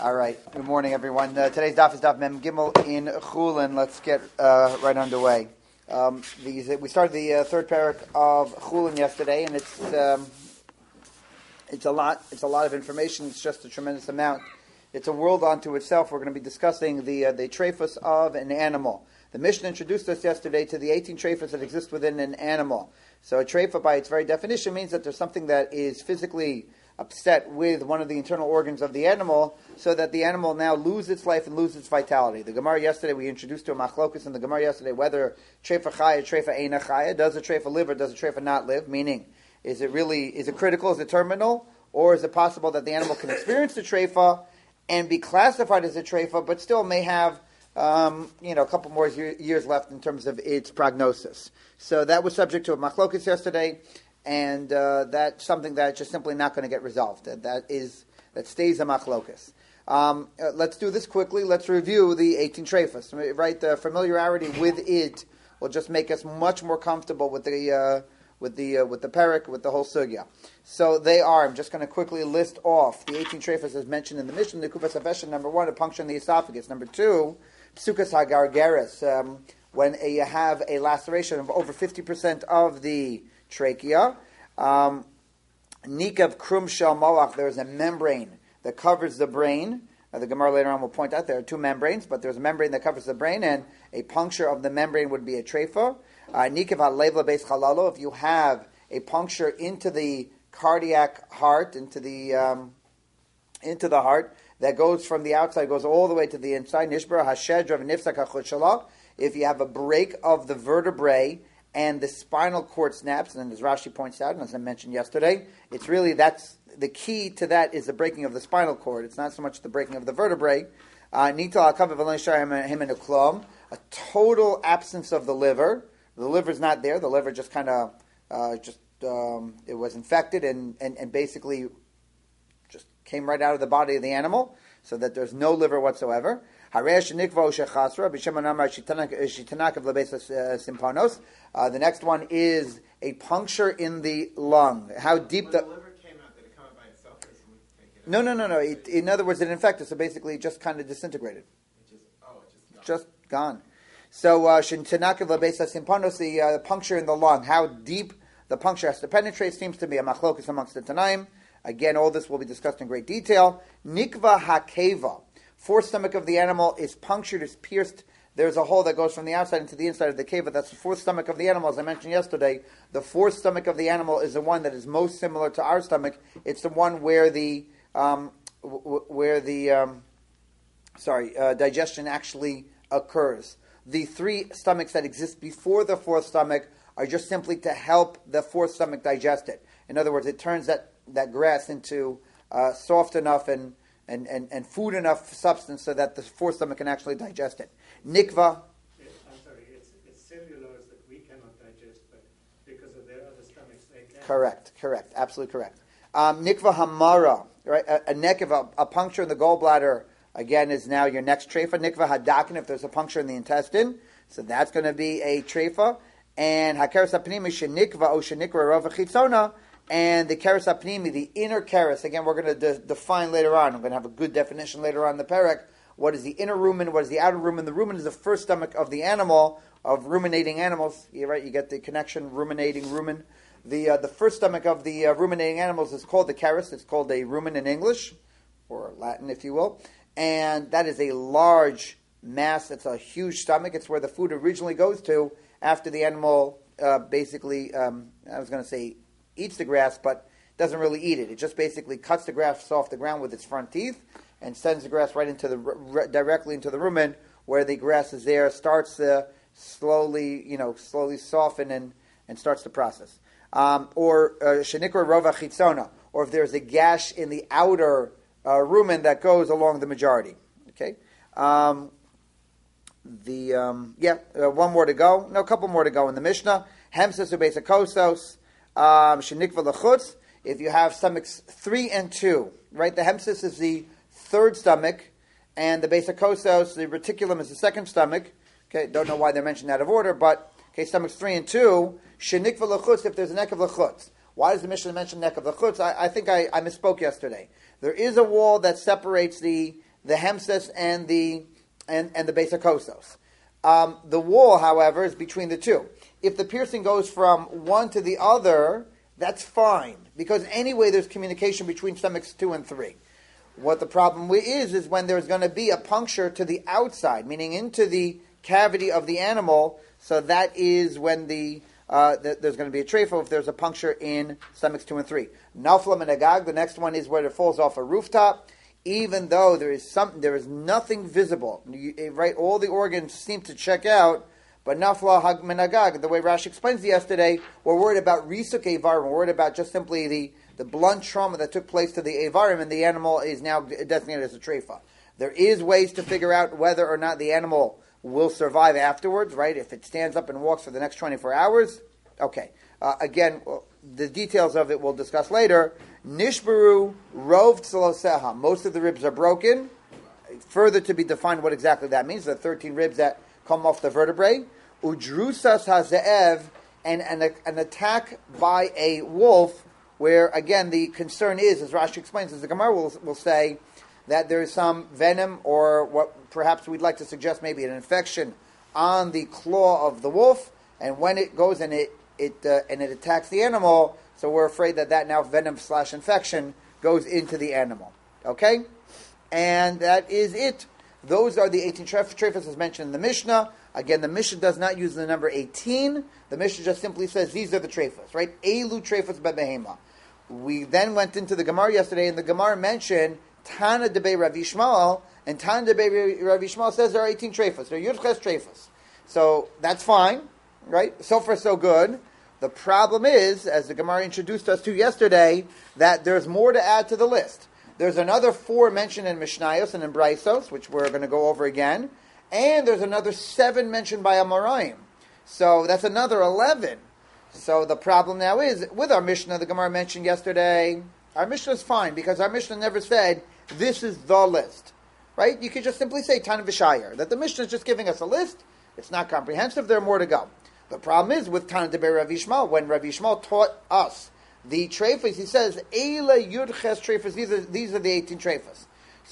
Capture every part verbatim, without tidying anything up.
All right. Good morning, everyone. Uh, today's daf is daf Mem Gimel in Chulin. Let's get uh, right underway. Um, these, we started the uh, third parak of Chulin yesterday, and it's um, it's a lot. It's a lot of information. It's just a tremendous amount. It's a world unto itself. We're going to be discussing the uh, the trephus of an animal. The Mishnah introduced us yesterday to the eighteen trephus that exist within an animal. So a treifa, by its very definition, means that there's something that is physically upset with one of the internal organs of the animal, so that the animal now loses its life and loses its vitality. The Gemara yesterday, we introduced to a machlokus in the Gemara yesterday whether treifa chaya, treifa eina chaya, does a treifa live or does a treifa not live? Meaning, is it really, is it critical, is it terminal, or is it possible that the animal can experience the treifa and be classified as a treifa, but still may have Um, you know, a couple more years left in terms of its prognosis. So that was subject to a machlokus yesterday, and uh, that's something that's just simply not going to get resolved. That, that is that stays a machlokus. Um, uh, let's do this quickly. Let's review the eighteen trephus. Right, the familiarity with it will just make us much more comfortable with the uh, with the uh, with the parak, with the whole sugya. So they are. I'm just going to quickly list off the eighteen trephus as mentioned in the Mishnah. The Kufas Havesha, number one, a puncture in the esophagus. Number two, Psukas hagargeris, um, when a, you have a laceration of over fifty percent of the trachea. Um, Nikav krum shel moach, there's a membrane that covers the brain. Uh, the Gemara later on will point out there are two membranes, but there's a membrane that covers the brain, and a puncture of the membrane would be a treifa. Nikav halev lebeis chalalo, if you have a puncture into the cardiac heart, into the um, into the heart, that goes from the outside, goes all the way to the inside. Nishbara hashedra v'nifsak hachut shala. If you have a break of the vertebrae and the spinal cord snaps, and as Rashi points out, and as I mentioned yesterday, it's really, that's the key to that is the breaking of the spinal cord. It's not so much the breaking of the vertebrae. Nital hakav v'lo nishar himenu klum. A total absence of the liver. The liver's not there. The liver just kind of, uh, just um, it was infected and, and, and basically came right out of the body of the animal, so that there's no liver whatsoever. Uh, the next one is a puncture in the lung. How deep when the... the liver came out, did it come out by itself, or something take it No, out? no, no, no. It, in other words, it infected, so basically it just kind of disintegrated. It just, oh, it just gone. Just gone. So, uh, the uh, puncture in the lung, how deep the puncture has to penetrate seems to be a machlokus amongst the Tanaim. Again, all this will be discussed in great detail. Nikva hakeva. Fourth stomach of the animal is punctured, is pierced. There's a hole that goes from the outside into the inside of the keva. That's the fourth stomach of the animal. As I mentioned yesterday, the fourth stomach of the animal is the one that is most similar to our stomach. It's the one where the um, w- where the um, sorry uh, digestion actually occurs. The three stomachs that exist before the fourth stomach are just simply to help the fourth stomach digest it. In other words, it turns that that grass into uh, soft enough and, and, and, and food enough substance so that the fourth stomach can actually digest it. Nikva. It, I'm sorry, it's, it's cellulose that we cannot digest, but because of their other stomachs, they can. Correct, correct, absolutely correct. Um, Nikva hamara, right? A, a neck of a, a puncture in the gallbladder, again, is now your next treifa. Nikva hadakin, if there's a puncture in the intestine, so that's going to be a treifa. And hakeres apnimi shenikva o shenikra rova chitzona. And the keres apnimi, the inner keres, again, we're going to de- define later on. I'm going to have a good definition later on in the parak. What is the inner rumen? What is the outer rumen? The rumen is the first stomach of the animal, of ruminating animals. You're right, you get the connection, ruminating, rumen. The uh, the first stomach of the uh, ruminating animals is called the keres. It's called a rumen in English, or Latin, if you will. And that is a large mass. It's a huge stomach. It's where the food originally goes to after the animal uh, basically, um, I was going to say, eats the grass, but doesn't really eat it. It just basically cuts the grass off the ground with its front teeth and sends the grass right into the r- directly into the rumen, where the grass is there, starts to slowly, you know, slowly soften and, and starts the process. Um, or shenikra rova chitzona, or if there's a gash in the outer uh, rumen that goes along the majority. Okay. Um, the um, yeah, uh, one more to go. No, a couple more to go in the Mishnah. Hemses ubeis kosos. Um, shenikva lechutz. If you have stomachs three and two, right? The hemsis is the third stomach, and the basic kosos, the reticulum, is the second stomach. Okay, don't know why they're mentioned out of order, but okay, stomachs three and two. Shenikva lechutz. If there's a neck of lechutz, why does the Mishnah mention neck of lechutz? I, I think I, I misspoke yesterday. There is a wall that separates the the hemses and the and, and the basic kosos. Um, the wall, however, is between the two. If the piercing goes from one to the other, that's fine, because anyway there's communication between stomachs two and three. What the problem is, is when there's going to be a puncture to the outside, meaning into the cavity of the animal, so that is when the, uh, the there's going to be a treifa if there's a puncture in stomachs two and three. Nafla menagag, the next one is where it falls off a rooftop, even though there is some, there is nothing visible. You, right, all the organs seem to check out, but nafla hag menagag, the way Rashi explains it yesterday, we're worried about risuk evarim, we're worried about just simply the, the blunt trauma that took place to the evarim, and the animal is now designated as a treifa. There is ways to figure out whether or not the animal will survive afterwards, right? If it stands up and walks for the next twenty-four hours, okay. Uh, again, the details of it we'll discuss later. Nishbaru rov tzaloseha. Most of the ribs are broken. Further to be defined what exactly that means. The thirteen ribs that come off the vertebrae. Udrusas hazeev, and an, an attack by a wolf, where again the concern is, as Rashi explains, as the Gemara will, will say, that there is some venom, or what perhaps we'd like to suggest, maybe an infection on the claw of the wolf, and when it goes and it it uh, and it attacks the animal, so we're afraid that that now venom slash infection goes into the animal. Okay, and that is it. Those are the eighteen treifas as mentioned in the Mishnah. Again, the Mishnah does not use the number eighteen. The Mishnah just simply says these are the treifas, right? Elu treifas bebehema. We then went into the Gemara yesterday, and the Gemara mentioned Tana debei Rav Yishmael, and Tana debei Rav Yishmael says there are eighteen treifas. There are yudches treifas. So that's fine, right? So far, so good. The problem is, as the Gemara introduced us to yesterday, that there's more to add to the list. There's another four mentioned in Mishnayos and in Braisos, which we're going to go over again. And there's another seven mentioned by Amoraim. So that's another eleven. So the problem now is, with our Mishnah, the Gemara mentioned yesterday, our Mishnah is fine, because our Mishnah never said, this is the list. Right? You could just simply say, Tana v'Shayir, that the Mishnah is just giving us a list. It's not comprehensive. There are more to go. The problem is, with Tana debei Rav Yishmael, when Rav Yishmael taught us the treifas, he says, Eila Yudches treifas, these are, these are the eighteen treifas.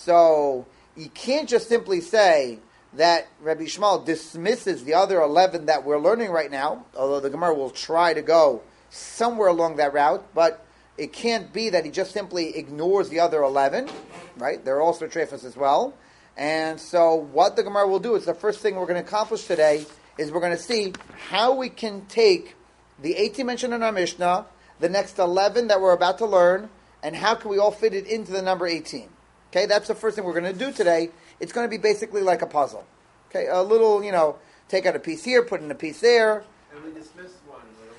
So, you can't just simply say that Rabbi Yishmael dismisses the other eleven that we're learning right now, although the Gemara will try to go somewhere along that route, but it can't be that he just simply ignores the other eleven, right? They're also treifas as well. And so, what the Gemara will do is the first thing we're going to accomplish today is we're going to see how we can take the eighteen mentioned in our Mishnah, the next eleven that we're about to learn, and how can we all fit it into the number eighteen. Okay, that's the first thing we're going to do today. It's going to be basically like a puzzle. Okay, a little, you know, take out a piece here, put in a piece there. And we dismissed one.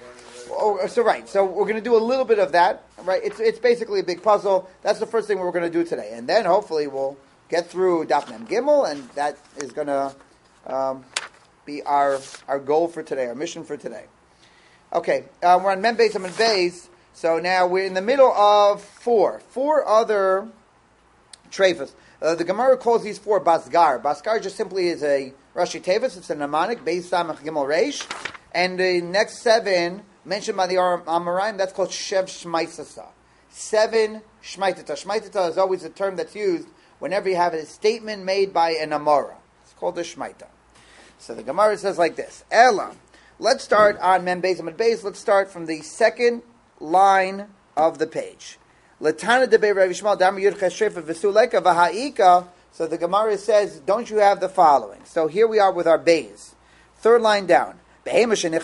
Oh, so right, so we're going to do a little bit of that. Right, it's it's basically a big puzzle. That's the first thing we're going to do today, and then hopefully we'll get through Daf Mem Gimel, and that is going to um, be our our goal for today, our mission for today. Okay, uh, we're on Mem Beis and Mem Beis, so now we're in the middle of four. Four other treifas. Uh, the Gemara calls these four Basgar. Basgar just simply is a Rashi Tevis, it's a mnemonic, Beis Samach Gimel Reish, and the next seven, mentioned by the Amoraim, that's called Shev Shmaitata. Seven Shmaitata. Shmaitata is always a term that's used whenever you have a statement made by an Amora. It's called a Shmaita. So the Gemara says like this, Ela. Let's start on Mem Beis and Mem Beis. Let's start from the second line of the page. Latana debei Rav Yishmael dam yud ches shrefa v'suleka v'ha'ika. So the Gemara says, don't you have the following? So here we are with our Beis. Third line down. Let's say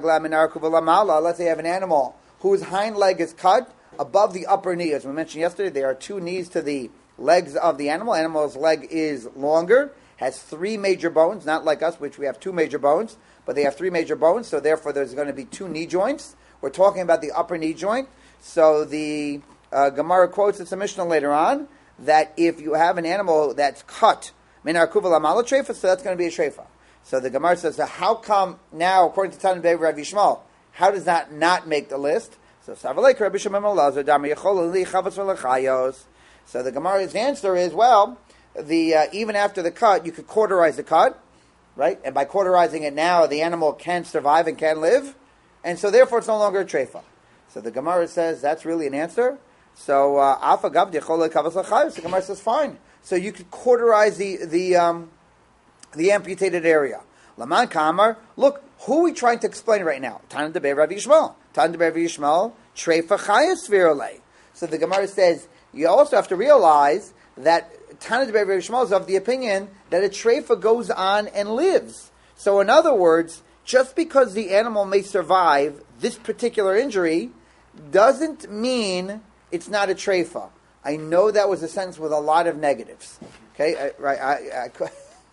you have an animal whose hind leg is cut above the upper knee. As we mentioned yesterday, there are two knees to the legs of the animal. Animal's leg is longer, has three major bones, not like us, which we have two major bones, but they have three major bones, so therefore there's going to be two knee joints. We're talking about the upper knee joint. So the uh, Gemara quotes, it's a Mishnah later on, that if you have an animal that's cut, minar kuval amala treifa, so that's going to be a treifa. So the Gemara says, so how come now, according to Tana debei Rav Yishmael, how does that not make the list? So Savalek Rabbi Shimon Elazar Dami Yechol Li Chavos V'Lechayos. So the Gemara's answer is, well, the uh, even after the cut, you could cauterize the cut, right? And by cauterizing it now, the animal can survive and can live, and so therefore it's no longer a treifa. So the Gemara says, that's really an answer? So Alpha Gav Dechol Kavas Lachayus. The Gemara says fine. So you could cauterize the the um, the amputated area. Laman Kamar. Look, who are we trying to explain right now? Tana Debei Rabbi Yishmael. Tana Debei Rabbi Yishmael. Treifa Chayus Virole. So the Gemara says you also have to realize that Tana Debei Rabbi Yishmael is of the opinion that a treifa goes on and lives. So in other words, just because the animal may survive this particular injury doesn't mean it's not a treifa. I know that was a sentence with a lot of negatives. Okay, I, right? I, I,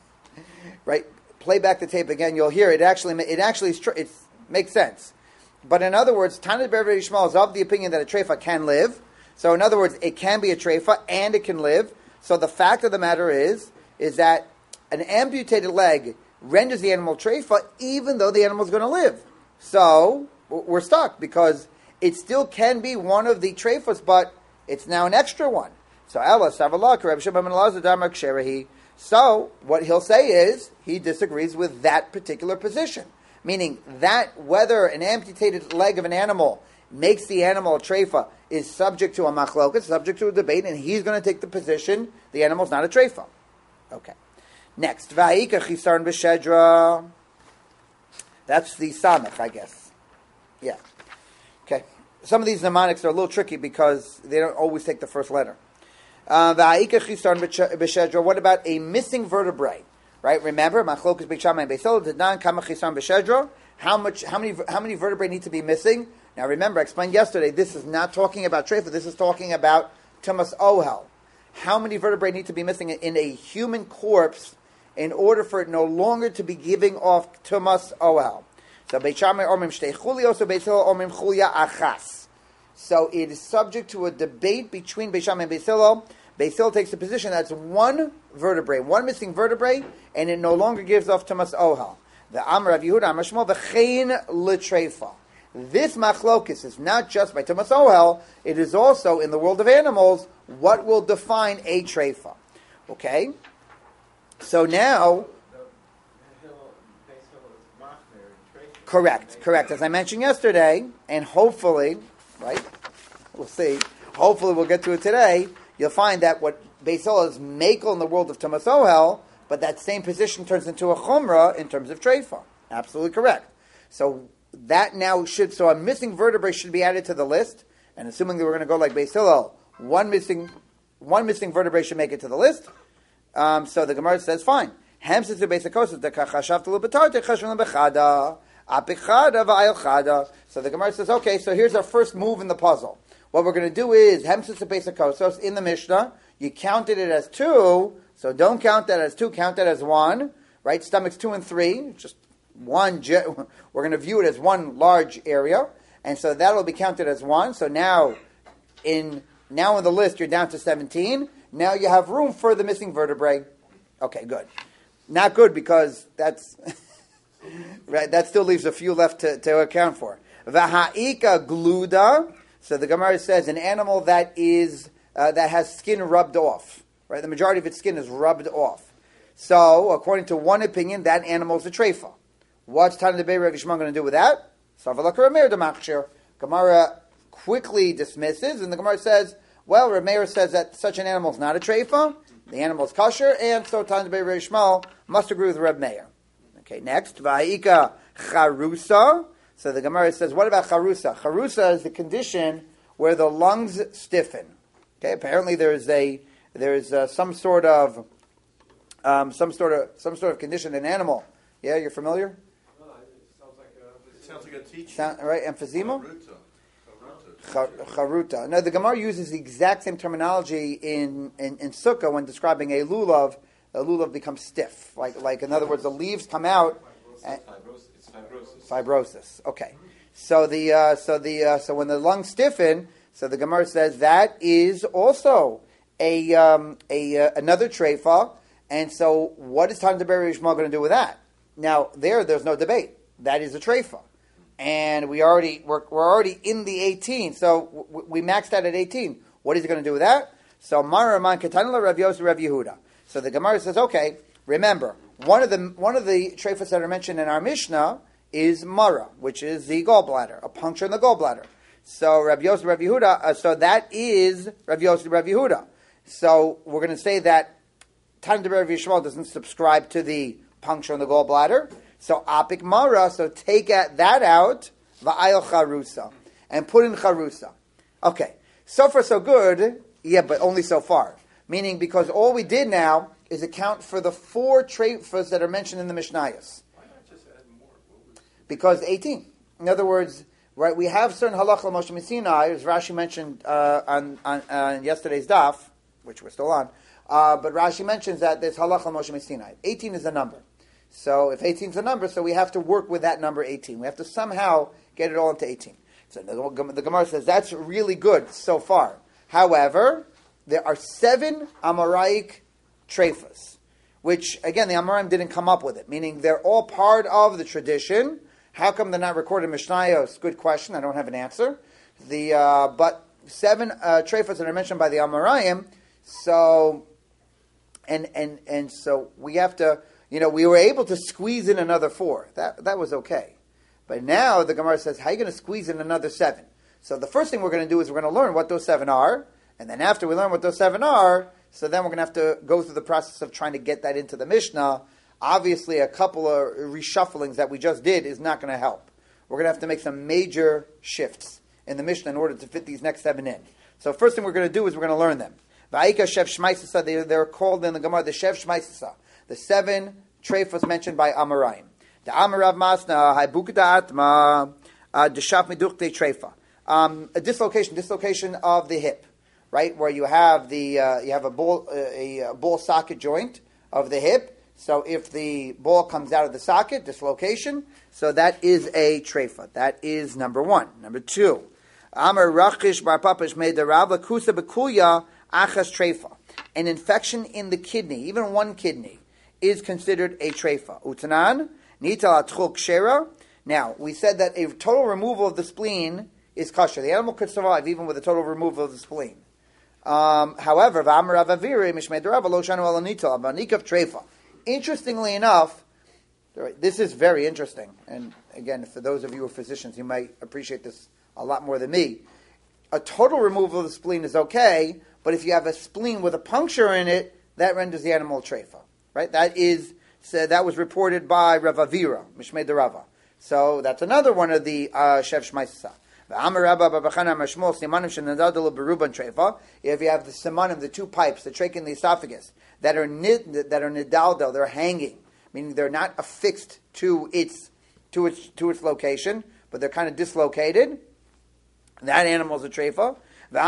right. Play back the tape again. You'll hear it. Actually, it actually it makes sense. But in other words, Tana Debei Rabbi Yishmael is of the opinion that a treifa can live. So in other words, it can be a treifa and it can live. So the fact of the matter is, is that an amputated leg renders the animal treifa even though the animal is going to live. So we're stuck because it still can be one of the treifas, but it's now an extra one. So Allah Savalak Reb Shimon ben Elazar Damar Ksherahi. So what he'll say is he disagrees with that particular position, meaning that whether an amputated leg of an animal makes the animal a treifa is subject to a machlokas, subject to a debate, and he's going to take the position the animal's not a treifa. Okay. Next, Va'ika Chisarn B'Shedra. That's the Samech, I guess. Yeah. Okay. Some of these mnemonics are a little tricky because they don't always take the first letter. Va'ika Chisarn B'Shedra. What about a missing vertebrae? Right? Remember, Machlokas Beit Shammai and Beis Hillel did not come Chisarn B'Shedra. How much? How many? How many vertebrae need to be missing? Now remember, I explained yesterday, this is not talking about treifa, this is talking about tumas ohel. How many vertebrae need to be missing in a human corpse in order for it no longer to be giving off tumas ohel? So Beit Shammai omrim shtei chulios, so Beis Hillel omrim chulia achas. So it is subject to a debate between Beit Shammai and Beis Hillel. Beis Hillel takes the position that's one vertebrae, one missing vertebrae, and it no longer gives off tumas ohel. The Amar of Yehuda Amar Shmuel v'chein l'treifa. This machlokis is not just by tumas ohel; it is also in the world of animals. What will define a treifa? Okay, so now, correct, correct. As I mentioned yesterday, and hopefully, right, we'll see. Hopefully, we'll get to it today. You'll find that what Beis Hillel is makel in the world of tumas ohel, but that same position turns into a chumrah in terms of treifa. Absolutely correct. So. That now should, so a missing vertebrae should be added to the list, and assuming that we're going to go like Beis Hillel, one missing, one missing vertebrae should make it to the list. Um, so the Gemara says, fine. So the Gemara says, okay, so here's our first move in the puzzle. What we're going to do is, Hemsis Besakosos in the Mishnah, you counted it as two, so don't count that as two, count that as one, right? Stomachs two and three, just one, we're going to view it as one large area, and so that'll be counted as one. So now, in now in the list, you're down to seventeen. Now you have room for the missing vertebrae. Okay, good. Not good because that's right. That still leaves a few left to, to account for. V'ha'ika gluda. So the Gemara says an animal that is uh, that has skin rubbed off. Right, the majority of its skin is rubbed off. So, according to one opinion, that animal is a treifa. What's Tana Debei Rabbi Yishmael going to do with that? Savalak Rameir D'Machshir. Gemara quickly dismisses, and the Gemara says, well, Rameir says that such an animal is not a treifa, the animal is kosher, and so Tana Debei Rabbi Yishmael must agree with Reb Meir. Okay, next, Va'ika Charusa. So the Gemara says, what about Charusa? Charusa is the condition where the lungs stiffen. Okay, apparently there is a there is uh, some sort of um, some sort of some sort of condition in an animal. Yeah, you're familiar? Sounds like a teaching. Sound, right, emphysema? Charuta. Charuta. No, the Gemara uses the exact same terminology in, in, in Sukkah when describing a lulav. A lulav becomes stiff. Like, like in other words, the leaves come out. And, Fibrosis. It's fibrosis. Fibrosis. Okay. So the uh, so the uh, so when the lungs stiffen, so the Gemara says that is also a um, a uh, another treifa. And so, what is Tana Debei Rabbi Yishmael going to do with that? Now, there, there's no debate. That is a treifa. And we already, we're, we're already in the eighteen, so w- we maxed out at eighteen. What is he going to do with that? So, Mara Man Ketanla Rav Yosef Rav Yehuda. So the Gemara says, okay, remember, one of the one of the treifas that are mentioned in our Mishnah is Mara, which is the gallbladder, a puncture in the gallbladder. So Rabbi Yosef, Rabbi Yehuda, uh, so that is Rabbi Yosef, Rabbi Yehuda. So we're going to say that Tan de Rabbi Yishmael doesn't subscribe to the puncture in the gallbladder. So apik mara, so take that out, va'ayel charusa, and put in charusa. Okay, so far so good, yeah, but only so far. Meaning because all we did now is account for the four treifas that are mentioned in the Mishnayos. Why not just add more? What was... Because eighteen. In other words, right, we have certain halach l'Moshe Sinai, as Rashi mentioned uh, on, on, on yesterday's daf, which we're still on, uh, but Rashi mentions that there's halach l'Moshe Sinai. eighteen is the number. So if eighteen is the number, so we have to work with that number eighteen. We have to somehow get it all into eighteen. So the, the Gemara says that's really good so far. However, there are seven Amoraic treifas, which, again, the Amoraim didn't come up with it, meaning they're all part of the tradition. How come they're not recorded in Mishnayos? Good question. I don't have an answer. The uh, But seven uh, treifas that are mentioned by the Amoraim, so, and, and, and so we have to, you know, we were able to squeeze in another four. That, that was okay. But now the Gemara says, how are you going to squeeze in another seven? So the first thing we're going to do is we're going to learn what those seven are. And then after we learn what those seven are, so then we're going to have to go through the process of trying to get that into the Mishnah. Obviously, a couple of reshufflings that we just did is not going to help. We're going to have to make some major shifts in the Mishnah in order to fit these next seven in. So first thing we're going to do is we're going to learn them. Va'ika Shev Shmaisasa, they, they're called in the Gemara the Shev Shmaisasa, the seven treifos mentioned by Amoraim. The Amarav Masna, Haibukda Atma, Deshaf Medukte Treifa. A dislocation, dislocation of the hip. Right, where you have the uh, you have a ball uh, a, a ball socket joint of the hip. So if the ball comes out of the socket, dislocation. So that is a treifa. That is number one. Number two, Amar Rachish Bar Papish made the Rav Lakusa Bekuya Achas treifa. An infection in the kidney, even one kidney, is considered a treifa. Utanan Nital Atchul Kshera. Now we said that a total removal of the spleen is kosher. The animal could survive even with a total removal of the spleen. Um, however, interestingly enough, this is very interesting, and again, for those of you who are physicians, you might appreciate this a lot more than me. A total removal of the spleen is okay, but if you have a spleen with a puncture in it, that renders the animal treifa. Right? That is so that was reported by Rav Avira, Mishmei de Rava. So that's another one of the uh, Shev Shmaisasa. If you have the simanim, the two pipes, the trach and the esophagus, that are nid, that are nidaldo, they're hanging, meaning they're not affixed to its to its to its location, but they're kind of dislocated. That animal is a treifa.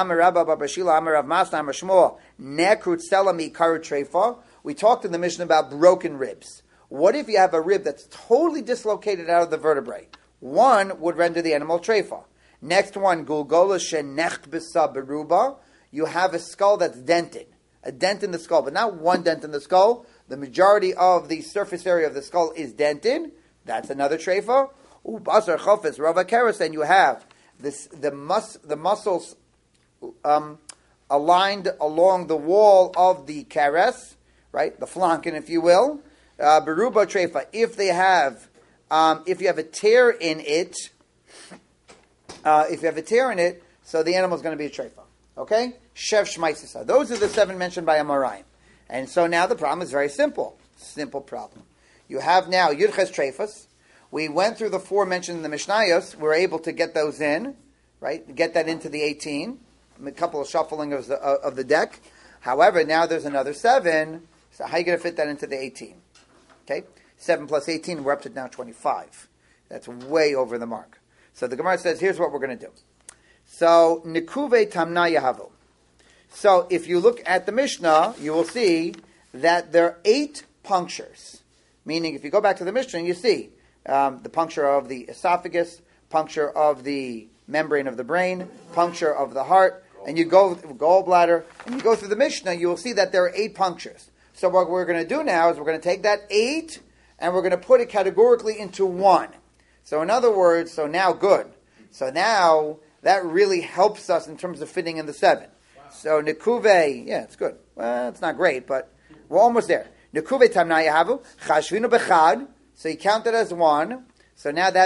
We talked in the Mishnah about broken ribs. What if you have a rib that's totally dislocated out of the vertebrae? One would render the animal treifa. Next one, Gulgola shenecht b'sa beruba. You have a skull that's dented. A dent in the skull, but not one dent in the skull. The majority of the surface area of the skull is dented. That's another treifa. Ubasar chofes rava keres, and you have this the mus the muscles um, aligned along the wall of the keres, right, the flanken, if you will. Uh, beruba treifa. If they have, um, if you have a tear in it. Uh, if you have a tear in it, so the animal is going to be a treifa. Okay? Shev Shmaisasa. Those are the seven mentioned by Amoraim. And so now the problem is very simple. Simple problem. You have now Yudches treifas. We went through the four mentioned in the Mishnayos. We were able to get those in, right? Get that into the eighteen. A couple of shuffling of the, uh, of the deck. However, now there's another seven. So how are you going to fit that into the eighteen? Okay? seven plus eighteen, we're up to now twenty-five. That's way over the mark. So the Gemara says, here's what we're going to do. So, Nikuve Tamna Yahavu. So, if you look at the Mishnah, you will see that there are eight punctures. Meaning, if you go back to the Mishnah, you see um, the puncture of the esophagus, puncture of the membrane of the brain, puncture of the heart, and you go, gallbladder, and you go through the Mishnah, you will see that there are eight punctures. So, what we're going to do now is we're going to take that eight, and we're going to put it categorically into one. So in other words, so now good. So now that really helps us in terms of fitting in the seven. Wow. So Nikuve, yeah, it's good. Well, it's not great, but we're almost there. Nikuve tamna yahavu chashvinu bechad. So you count it as one. So now that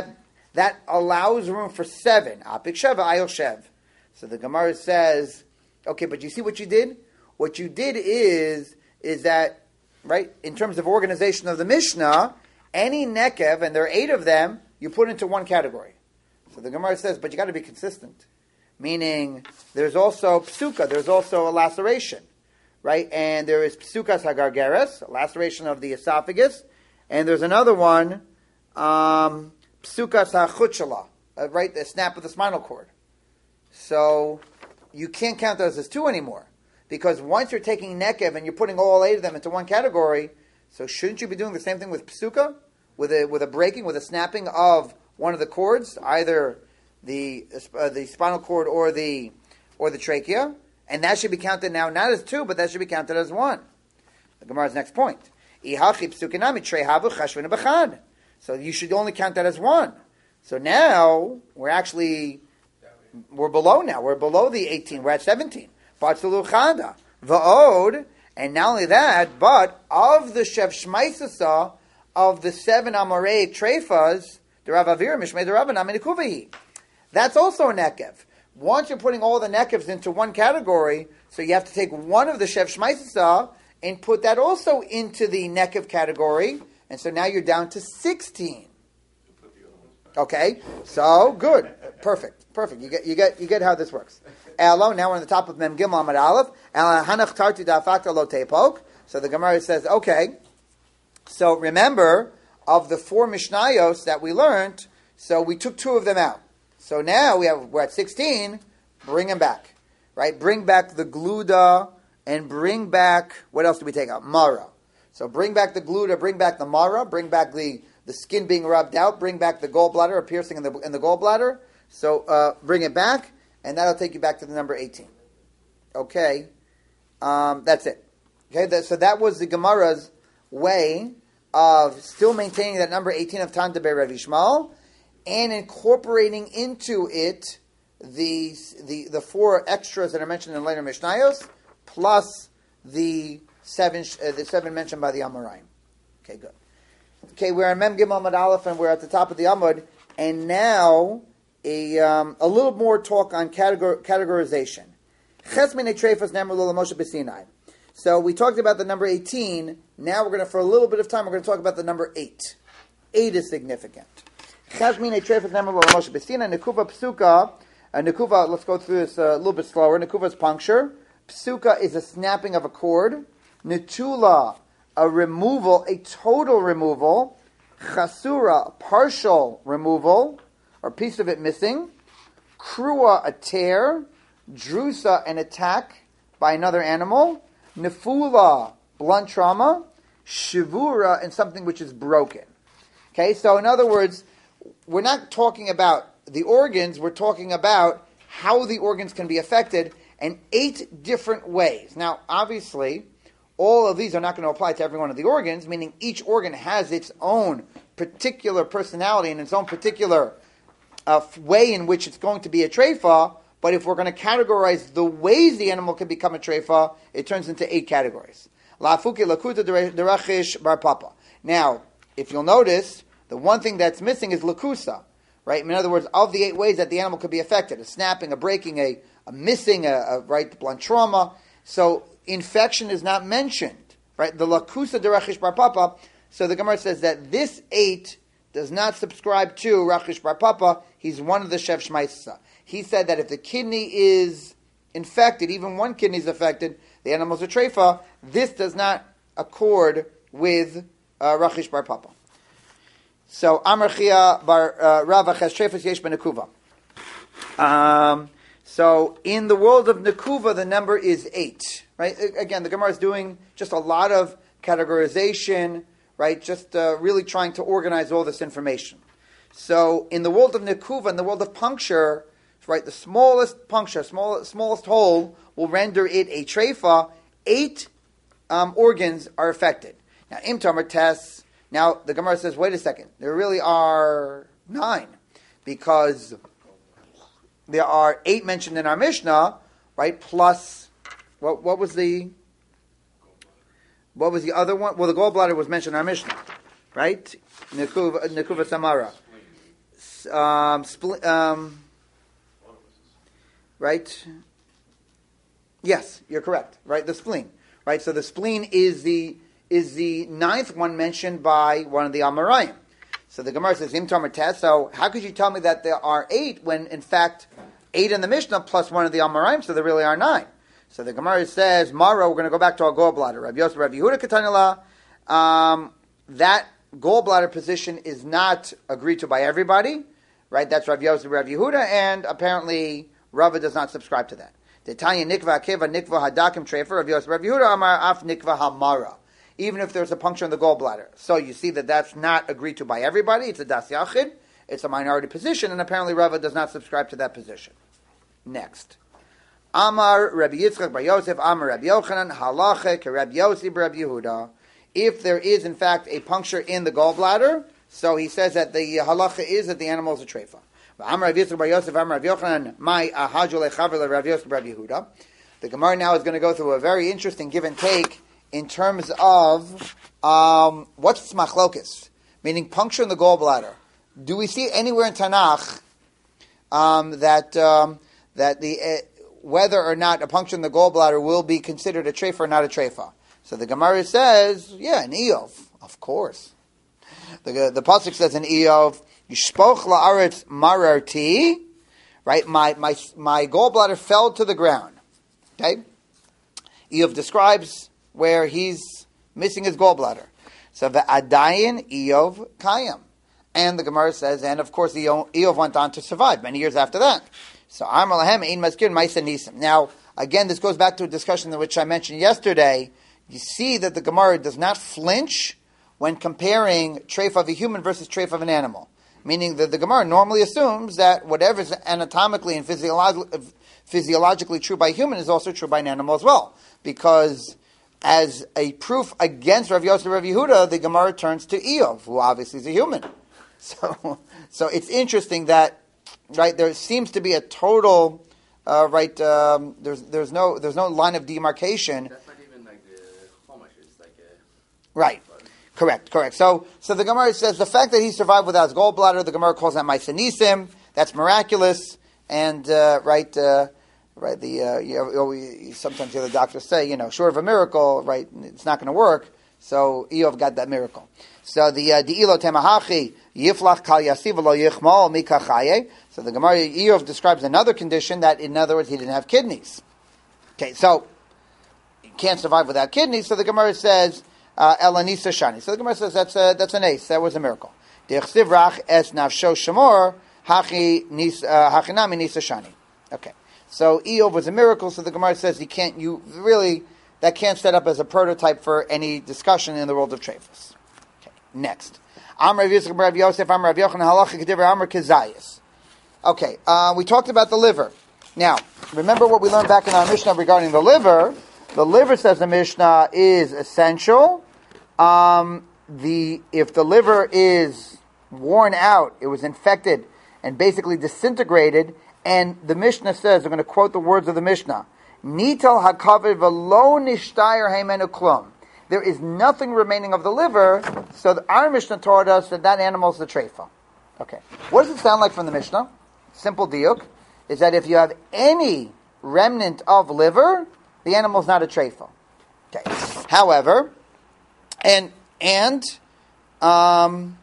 that allows room for seven. Apik Sheva, Ayil Shev. So the Gemara says, okay, but you see what you did? What you did is, is that, right, in terms of organization of the Mishnah, any nekev, and there are eight of them, you put into one category. So the Gemara says, but you got to be consistent. Meaning, there's also psuka, there's also a laceration, right? And there is psukas hagargeres, a laceration of the esophagus, and there's another one, um, psukas hachutchala, uh, right, the snap of the spinal cord. So you can't count those as two anymore, because once you're taking nekev and you're putting all eight of them into one category, so shouldn't you be doing the same thing with psuka, with a with a breaking, with a snapping of one of the cords, either the uh, the spinal cord or the or the trachea, and that should be counted now not as two, but that should be counted as one. The Gemara's next point. So you should only count that as one. So now we're actually we're below now. We're below the eighteen. We're at seventeen. Va'od, and not only that, but of the Shev Shmaisasa of the seven Amoraic Trefas, the Rav Avira Mishmei the Rabbanan Minikuvahi. That's also a nekev. Once you're putting all the nekevs into one category, so you have to take one of the Shev Shmaisasa and put that also into the nekev category, and so now you're down to sixteen. Okay, so good, perfect, perfect. You get, you get, you get how this works. Elo, now we're on the top of Mem Gimel Amud Aleph. Hanach tarti da'afakta lo teipok. So the Gemara says, okay. So remember, of the four Mishnayos that we learned, so we took two of them out. So now we have we're at sixteen. Bring them back, right? Bring back the gluda and bring back what else do we take out? Mara. So bring back the gluda, bring back the mara, bring back the the skin being rubbed out, bring back the gallbladder, a piercing in the in the gallbladder. So uh, bring it back, and that'll take you back to the number eighteen. Okay, um, that's it. Okay, that, so that was the Gemara's way of still maintaining that number eighteen of Tanta Be Rav Yishmael and incorporating into it the, the the four extras that are mentioned in later Mishnayos, plus the seven uh, the seven mentioned by the Amoraim. Okay, good. Okay, we're in Mem Gimel Amud Aleph, and we're at the top of the Amud, and now a um, a little more talk on categor- categorization. Ches Minei Trefos Nemru Lo Moshe B'Sinai. So we talked about the number eighteen. Now we're going to, for a little bit of time, we're going to talk about the number eight. Eight is significant. Ches Minei Trefos Nemru Lo Moshe B'Sinai. Nekuva Psuka. Uh, Nekuva, let's go through this uh, a little bit slower. Nekuva is puncture. Psuka is a snapping of a cord. Netula, a removal, a total removal. Chasura, partial removal, or piece of it missing. Krua, a tear. Drusa, an attack by another animal. Nefula, blunt trauma. Shivura, and something which is broken. Okay, so in other words, we're not talking about the organs, we're talking about how the organs can be affected in eight different ways. Now, obviously, all of these are not going to apply to every one of the organs, meaning each organ has its own particular personality and its own particular uh, way in which it's going to be a treifa. But if we're going to categorize the ways the animal can become a treifa, it turns into eight categories. La'afuki lakuta derachish bar papa. Now, if you'll notice, the one thing that's missing is lakusa, right? In other words, of the eight ways that the animal could be affected, a snapping, a breaking, a, a missing, a, a right blunt trauma. So infection is not mentioned, right? The lakusa derachish bar papa. So the Gemara says that this eight does not subscribe to Rachish bar papa. He's one of the Shev Shmaisa. He said that if the kidney is infected, even one kidney is affected, the animal's a treifa. This does not accord with uh, Rachish bar papa. So Amar Chia bar Rava ches treifas yesh ben Nekuva. Um, so in the world of Nekuva, the number is eight. Right? Again, the Gemara is doing just a lot of categorization, right? Just uh, really trying to organize all this information. So in the world of Nekuva, in the world of puncture, right, the smallest puncture, small, smallest hole will render it a treifa. Eight um, organs are affected. Now, imtamar tests. Now, the Gemara says, wait a second. There really are nine, because there are eight mentioned in our Mishnah, right? Plus, what what was the what was the other one? Well, the gallbladder was mentioned in our Mishnah, right? Nekuva, Nekuva Samara. um, spl- um, right? Yes, you're correct. Right, the spleen. Right, so the spleen is the is the ninth one mentioned by one of the Amoraim. So the Gemara says, "Im Tomer Tes." So how could you tell me that there are eight when, in fact, eight in the Mishnah plus one of the Amoraim? So there really are nine. So the Gemara says, "Mara." We're going to go back to our gallbladder. Rabbi Yosef, Rabbi Yehuda, Katanila. Um, that gallbladder position is not agreed to by everybody. Right, that's Rabbi Yosef, Rabbi Yehuda, and apparently Rava does not subscribe to that. The Tanya Nikva Akeva Nikva Hadakim Trefer Rabbi Yosef Rabbi Yehuda Amar Af Nikva Hamara. Even if there's a puncture in the gallbladder, so you see that that's not agreed to by everybody. It's a das yachid. It's a minority position, and apparently Rava does not subscribe to that position. Next, Amar Rabbi Yitzchak Bar Yosef Amar Rabbi Yochanan Halacha Rabbi Yosef Rabbi Yehuda. If there is in fact a puncture in the gallbladder, so he says that the halacha is that the animal is a treifa. The Gemara now is going to go through a very interesting give and take in terms of um, what's machlokas, meaning puncture in the gallbladder. Do we see anywhere in Tanakh um, that um, that the uh, whether or not a puncture in the gallbladder will be considered a treifa or not a treifa? So the Gemara says, yeah, an Eov, of course. The the pasuk says in Eov, Yishpoch la'aretz mararti, right? My my my gallbladder fell to the ground. Okay, Eov describes where he's missing his gallbladder. So the adayin Eov kayam, and the Gemara says, and of course the Eov went on to survive many years after that. So Amar lahem ein maskir ma'isa nisim. Now again, this goes back to a discussion which I mentioned yesterday. You see that the Gemara does not flinch when comparing treifa of a human versus treifa of an animal. Meaning that the Gemara normally assumes that whatever is anatomically and physiolog- physiologically true by a human is also true by an animal as well. Because as a proof against Rav Yosef Rav Yehuda, the Gemara turns to Eov, who obviously is a human. So, so it's interesting that, right, there seems to be a total, uh, right, um, there's there's no there's no line of demarcation. That's not even like the Chumash, it's like a... Right. Correct, correct. So, so the Gemara says the fact that he survived without his gallbladder, the Gemara calls that ma'isa nisim. That's miraculous, and uh, right, uh, right. The uh, you know, you, sometimes hear the doctors say, you know, short of a miracle, right, it's not going to work. So Eov got that miracle. So the di'ilo temahachi yiflach kal yasiv lo yichmal mikachaye. So the Gemara Eov describes another condition that, in other words, he didn't have kidneys. Okay, so he can't survive without kidneys. So the Gemara says. Uh, Elanisa Shani. So the Gemara says that's a, that's an ace. That was a miracle. Rach es nafsho shamor hachinami nisa shani. Okay. So Eov was a miracle. So the Gemara says you can't. You really that can't set up as a prototype for any discussion in the world of treifas. Okay. Next. Amar Yosef Rav Yosef Amar Rav Yochanan halacha kedivrei Amar kezayis. Okay. Uh, we talked about the liver. Now remember what we learned back in our Mishnah regarding the liver. The liver, says the Mishnah, is essential. Um, the if the liver is worn out, it was infected and basically disintegrated, and the Mishnah says, I'm going to quote the words of the Mishnah, Nital hakavid v'lo nishtayr heimenu klum. There is nothing remaining of the liver, so the, our Mishnah taught us that that animal is the treifa. Okay. What does it sound like from the Mishnah? Simple diuk is that if you have any remnant of liver, the animal is not a treifa. Okay. However, and and um,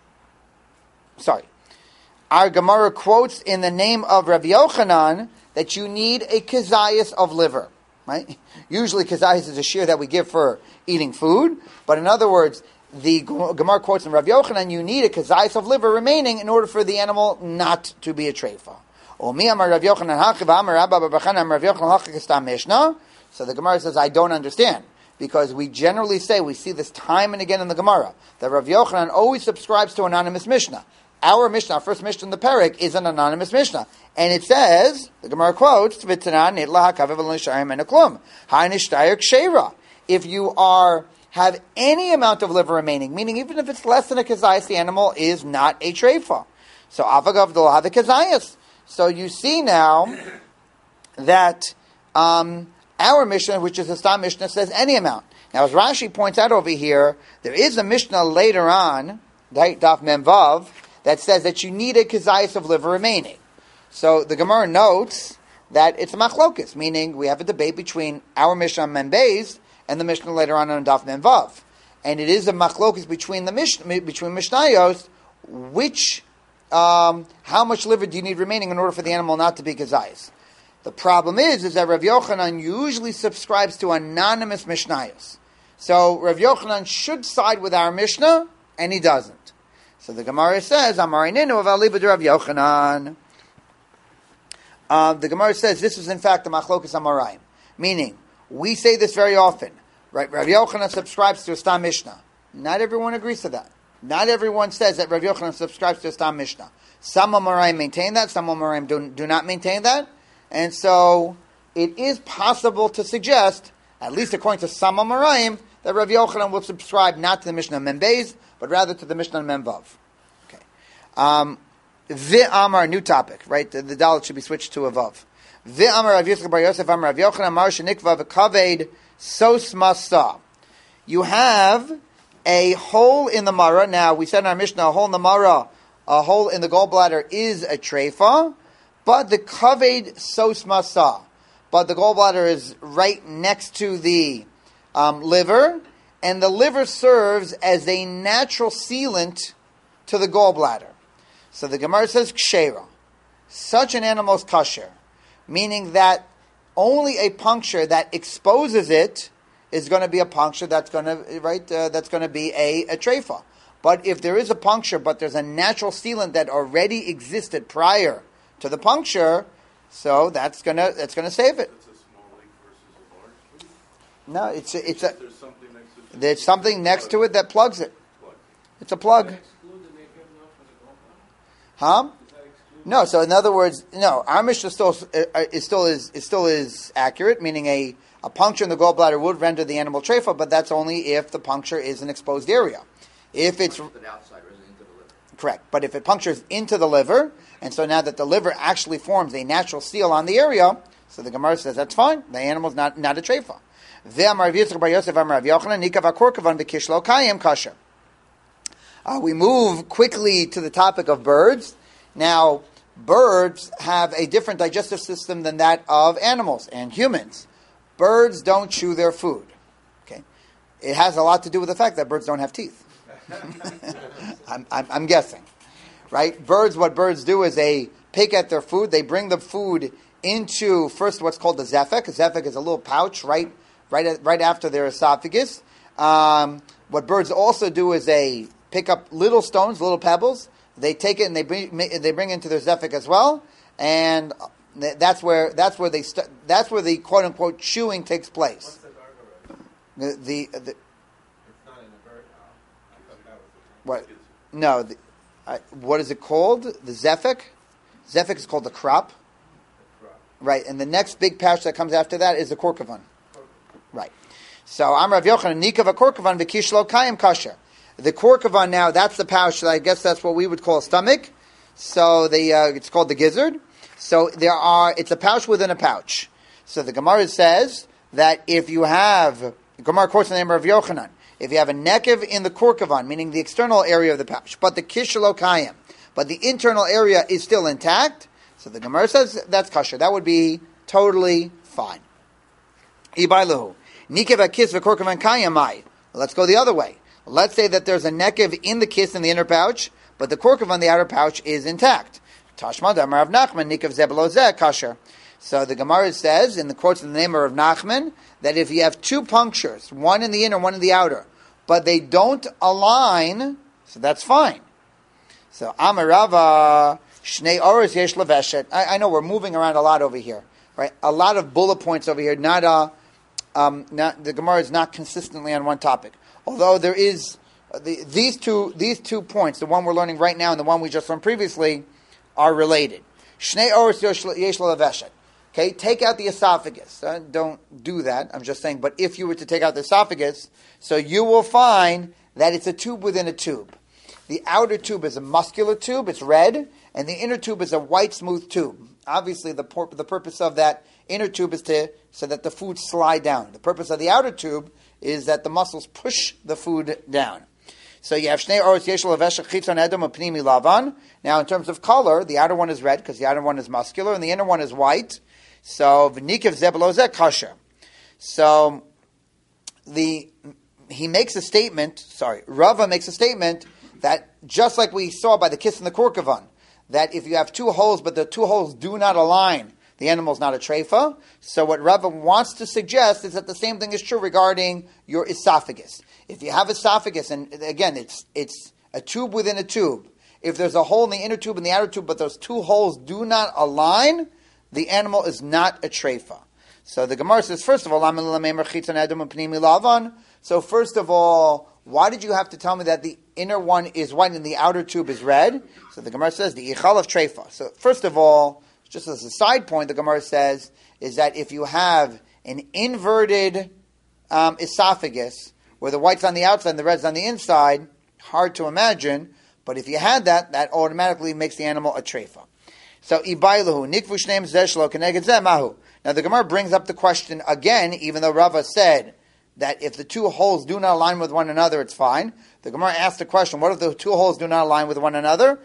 sorry, our Gemara quotes in the name of Rabbi Yochanan that you need a kazayas of liver. Right? Usually, kazayas is a shear that we give for eating food, but in other words, the Gemara quotes in Rabbi Yochanan, you need a kazayas of liver remaining in order for the animal not to be a treifa. So the Gemara says, I don't understand. Because we generally say, we see this time and again in the Gemara, that Rav Yochanan always subscribes to anonymous Mishnah. Our Mishnah, our first Mishnah in the Perek, is an anonymous Mishnah. And it says, the Gemara quotes, if you are have any amount of liver remaining, meaning even if it's less than a kazayas, the animal is not a treifa. So avagav do have the kazayas. So you see now that um, our Mishnah, which is a Stam Mishnah, says any amount. Now, as Rashi points out over here, there is a Mishnah later on, Daf Mem Vav, that says that you need a kazayas of liver remaining. So the Gemara notes that it's a machlokus, meaning we have a debate between our Mishnah on Mem Beis and the Mishnah later on on Daf Mem Vav. And it is a machlokus between the Mishnah, between Mishnayos, which, um, how much liver do you need remaining in order for the animal not to be kazayas? The problem is, is that Rav Yochanan usually subscribes to anonymous Mishnayos. So Rav Yochanan should side with our Mishnah, and he doesn't. So the Gemara says, Amarininu of Alibad Rav Yochanan. Uh, the Gemara says this is in fact the Machlokas Amarayim. Meaning, we say this very often. Right? Rav Yochanan subscribes to a Stam Mishnah. Not everyone agrees to that. Not everyone says that Rav Yochanan subscribes to a Stam Mishnah. Some Amarayim maintain that, some Amarayim do, do not maintain that. And so, it is possible to suggest, at least according to some Amarayim, that Rav Yochanan will subscribe not to the Mishnah Mem Beis, but rather to the Mishnah Mem Vav. Okay. Um, V'amar, new topic, right? The, the dalet should be switched to a Vav. V'amar Rav Yitzchak Bar Yosef Amar Rav Yochanan Amar Shenikva V'kaved Sos Masa. You have a hole in the Mara. Now, we said in our Mishnah, a hole in the Mara, a hole in the gallbladder is a treifa, but the kaved Sos Masa. But the gallbladder is right next to the Um, liver, and the liver serves as a natural sealant to the gallbladder. So the Gemara says kshera. Such an animal is kasher, meaning that only a puncture that exposes it is going to be a puncture that's going to right. Uh, that's going to be a, a treifa. But if there is a puncture, but there's a natural sealant that already existed prior to the puncture, so that's gonna that's going to save it. No, it's a, it's a. There's something next to it. There's something next to it that plugs it. It's a plug. Huh? No. So in other words, no. Our Mishnah still is still is, is still is accurate, meaning a, a puncture in the gallbladder would render the animal treifa, but that's only if the puncture is an exposed area. If it's correct, but if it punctures into the liver, and so now that the liver actually forms a natural seal on the area, so the Gemara says that's fine. The animal's not not a treifa. Uh, we move quickly to the topic of birds. Now, birds have a different digestive system than that of animals and humans. Birds don't chew their food. Okay, it has a lot to do with the fact that birds don't have teeth. I'm, I'm, I'm guessing, right? Birds, what birds do is they pick at their food. They bring the food into first what's called the zephek. A zephek is a little pouch, right? Right, at, right after their esophagus. Um, what birds also do is they pick up little stones, little pebbles. They take it and they bring they bring it into their zephek as well, and that's where that's where they st- that's where the quote unquote chewing takes place. What's the The, the, the It's not in a bird. Oh, I thought that was what? No. The, I, what is it called? The zephek. Zephek is called the crop. the crop. Right, and the next big pouch that comes after that is the korkavan. Right. So, I'm Rav Yochanan, Nikav a korkavan v'kishlo kayim kasher. The korkavan now, that's the pouch, I guess that's what we would call a stomach. So, the uh, it's called the gizzard. So, there are, it's a pouch within a pouch. So, the Gemara says that if you have, the Gemara quotes the name of Rav Yochanan, if you have a nekev in the korkavan, meaning the external area of the pouch, but the kishlo kayim, but the internal area is still intact, so the Gemara says that's kasher. That would be totally fine. Ibailahu. Let's go the other way. Let's say that there's a nekev in the kiss in the inner pouch, but the korkav on the outer pouch is intact. Tashma Amar Rav Nachman Nikav Zebelozeh kasher. So the Gemara says, in the quotes in the name of Rav Nachman, that if you have two punctures, one in the inner, one in the outer, but they don't align, so that's fine. So Amar Rava Shnei Oros Yesh Leveshet. I know we're moving around a lot over here, right? A lot of bullet points over here. Not a Um, not, the Gemara is not consistently on one topic. Although there is uh, the, these two these two points, the one we're learning right now and the one we just learned previously, are related. Shnei oros yesh laveshet. Okay, take out the esophagus. Uh, don't do that. I'm just saying. But if you were to take out the esophagus, so you will find that it's a tube within a tube. The outer tube is a muscular tube; it's red, and the inner tube is a white, smooth tube. Obviously, the por- the purpose of that inner tube is to so that the food slide down. The purpose of the outer tube is that the muscles push the food down. So you have Shnei Oros Yesh Leveshach Chitzon Edom Upnimi Lavan. Now, in terms of color, the outer one is red because the outer one is muscular, and the inner one is white. So V'nikev Zebelozeh Kasher. So the he makes a statement. Sorry, Rava makes a statement that just like we saw by the kiss in the Korkavan, that if you have two holes, but the two holes do not align, the animal is not a treifa. So what Rava wants to suggest is that the same thing is true regarding your esophagus. If you have esophagus, and again, it's it's a tube within a tube. If there's a hole in the inner tube and the outer tube, but those two holes do not align, the animal is not a treifa. So the Gemara says, first of all, so first of all, why did you have to tell me that the inner one is white and the outer tube is red? So the Gemara says, the ichal of treifa. So first of all, just as a side point, the Gemara says, is that if you have an inverted um, esophagus, where the white's on the outside and the red's on the inside, hard to imagine, but if you had that, that automatically makes the animal a treifa. So, ibailahu, nikvu shneim zeshlo keneged zeh mahu. Now the Gemara brings up the question again, even though Rava said that if the two holes do not align with one another, it's fine. The Gemara asked the question, what if the two holes do not align with one another?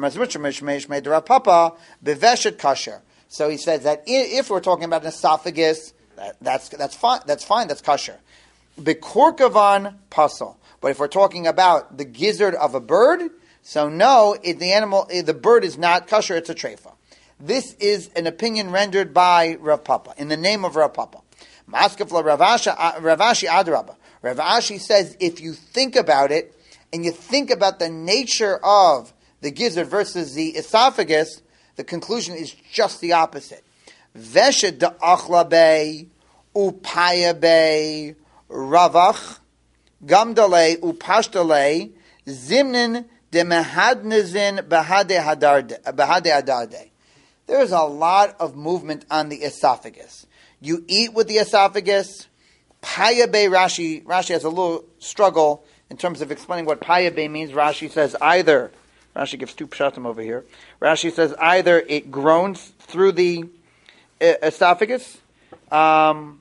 So he says that if we're talking about an esophagus, that, that's that's fine, that's fine, that's kasher. Bekorkavan pasal. But if we're talking about the gizzard of a bird, so no, it, the animal, the bird is not kasher, it's a treifa. This is an opinion rendered by Rav Papa, in the name of Rav Papa. Maskefla Ravashi Adrabah. Rav Ashi says if you think about it, and you think about the nature of the gizzard versus the esophagus, the conclusion is just the opposite. Veshet da'achla bei, upaya bei, ravach, gamdale, upashtale, zimnin demehadnezin behade adarde. There's a lot of movement on the esophagus. You eat with the esophagus. Paya bei, Rashi, Rashi has a little struggle in terms of explaining what paya bei means. Rashi says either, Rashi gives two pshatim over here. Rashi says either it groans through the esophagus. Um,